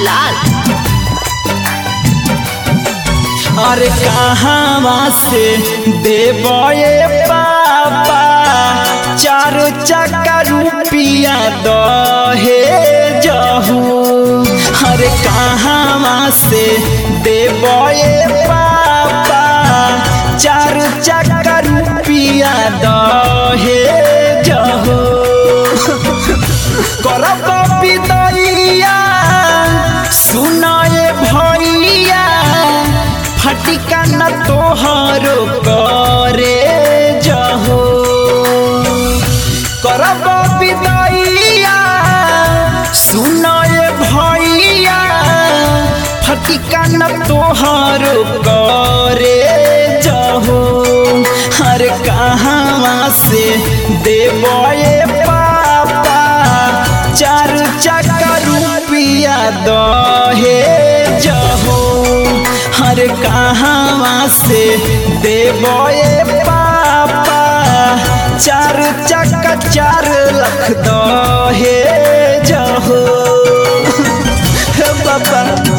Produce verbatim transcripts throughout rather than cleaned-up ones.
लाल। अरे कहाँ से देवे पापा चार चक्का रुपया दहे जहू। अरे कहाँ से देवे पापा चार चक्का रुपया दहे जहू। करब विदैया सुनाए भैया फटिका न तोहरो करे जहो। करब विदैया सुनाए भैया फटिका न तोहरो करे जहो। हर कहाँ से देवे पापा चार चक्का रुपया दहे जहो। हर कहाँ से देवे पापा चार चक्का चार लख दहे जहो। बाबा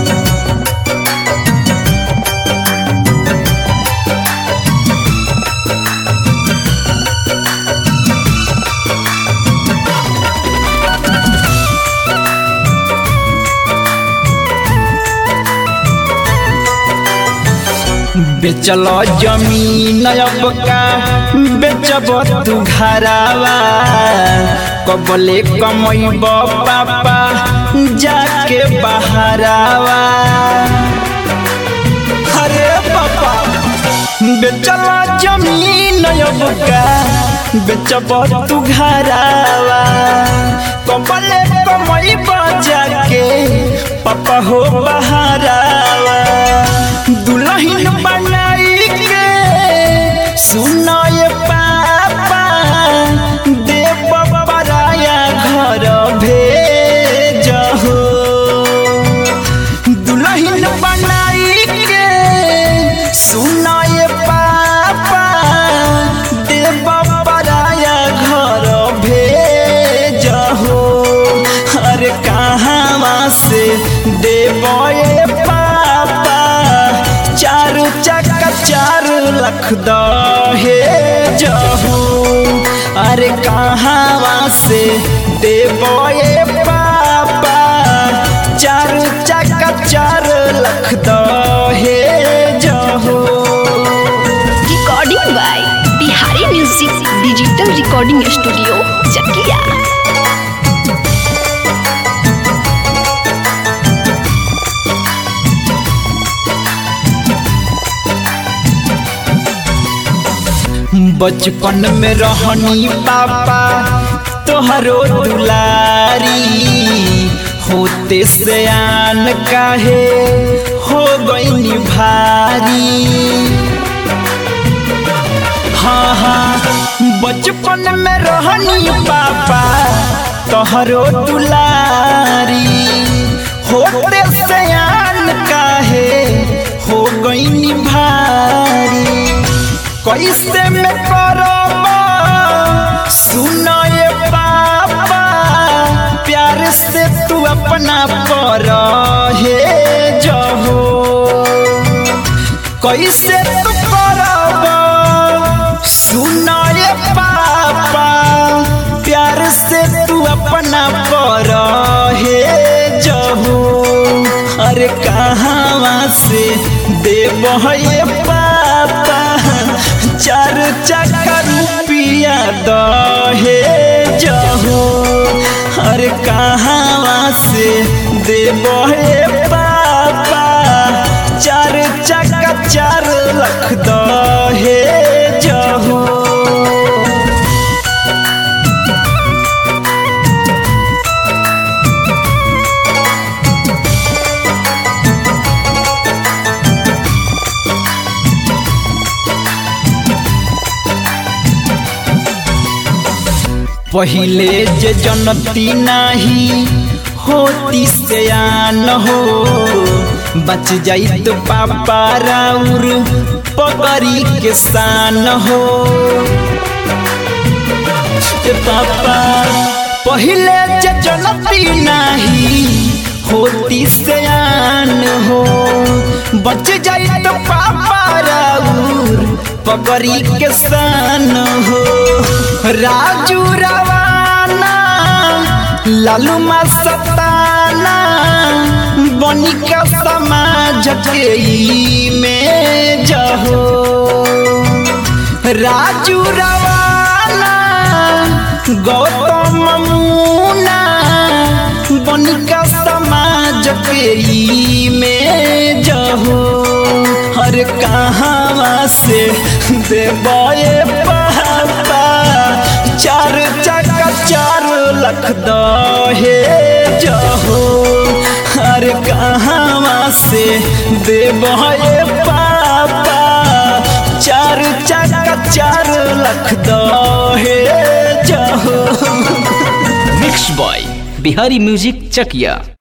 बेचल जमीन अब का बेचब तू घरावा। कबले कमैब पापा जाके बहरावा। अरे पापा बेचल जमीन अब का बेचब तू घरावा। कबले कमैब जाके पापा हो बहरावा। दुल्हन बनाई के सुनाए पापा देव पराया घर भेजहो। दुल्हन बनाई के सुनाए पापा देव पराया घर भेजहो। अरे कहाँ से देवे पापा चार चक्का चार लख दहे जहू। अरे कहाँ से देवे पापा चार चक्का चार लख दहे जहू। Recording by Bihari music digital recording studio Chakiya. बचपन में रहनी पापा तोहरो दुलारी। होते सयान काहे हो गईनी भारी। हाँ हाँ बचपन में रहनी पापा तोहरो दुलारी। होते सयान काहे हो गईनी भारी। कैसे में करब सुनाए पापा प्यार से तू अपना पर हे जहो। कैसे तू करब सुनाए पापा प्यार से तू अपना पर हे जहो। अरे कहाँ से देवे पापा चार चक्का रुपया दहे जहो। अरे कहाँ से देवे पापा चार चक्का चार लख दहे जहो। पहिले जे जनती नाही होती सयान हो। बच जाई तो पापा राउर पगड़ी के सान हो। पापा पहिले जे जनती नाही होती सयान हो बच जाई तो पापा राउर पकड़ी के सान हो। राजू रवाना लालू मस्ताना बनी का समाज के में जहो। राजू रवाना गौतम मुना बनी का समाज के में जहो। हर कहाँ से देवाए पापा चार चक्का चार लख दहे जहो। हर कहाँ से देवाए पापा चार चक्का चार लख दहे जहो। मिक्स बॉय बिहारी म्यूजिक चकिया।